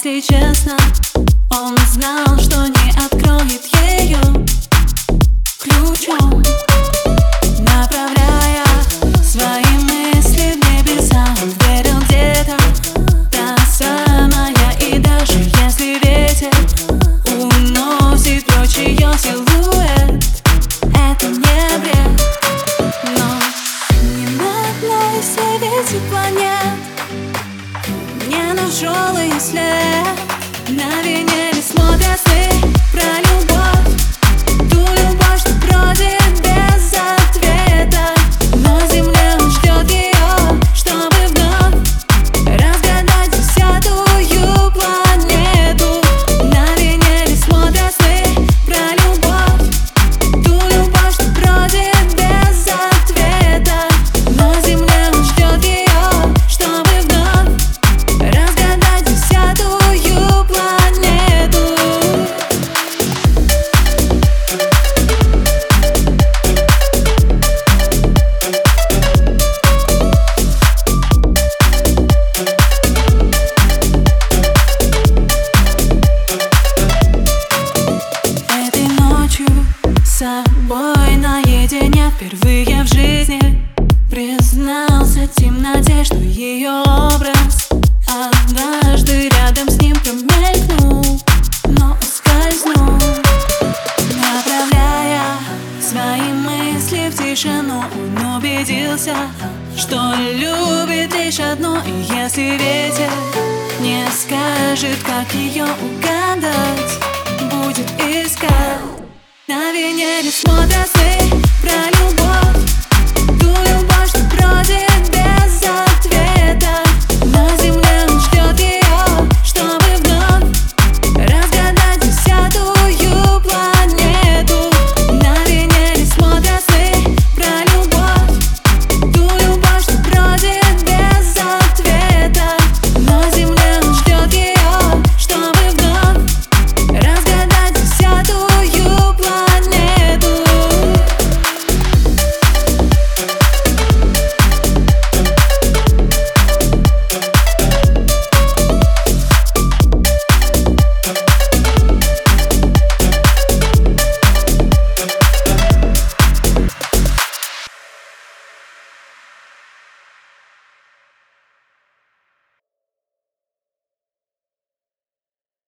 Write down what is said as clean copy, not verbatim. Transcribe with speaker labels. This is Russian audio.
Speaker 1: если честно, он знал, что не откроет ее ключом, направляя свои мысли в небеса. Он верил где-то та самая, и даже если ветер уносит прочь ее силуэт, это не бред. Но не на одной из свете планет не нашел ее след. На Венере смотрят сны про любовь, ту любовь, что бродит без ответа. На земле он ждет ее, чтобы вновь разгадать десятую планету. На Венере смотрят сны про любовь, ту любовь, что бродит без ответа. На земле он ждет ее, чтобы вновь разгадать десятую планету. Этой ночью с собой наедине впервые в жизни признался в темноте, что ее образ однажды рядом с ним промелькнул, но ускользнул. Направляя свои мысли в тишину, он убедился, что любит лишь одно. И если ветер не скажет, как ее угадать, будет искать. На Венере смотрят сны про любовь.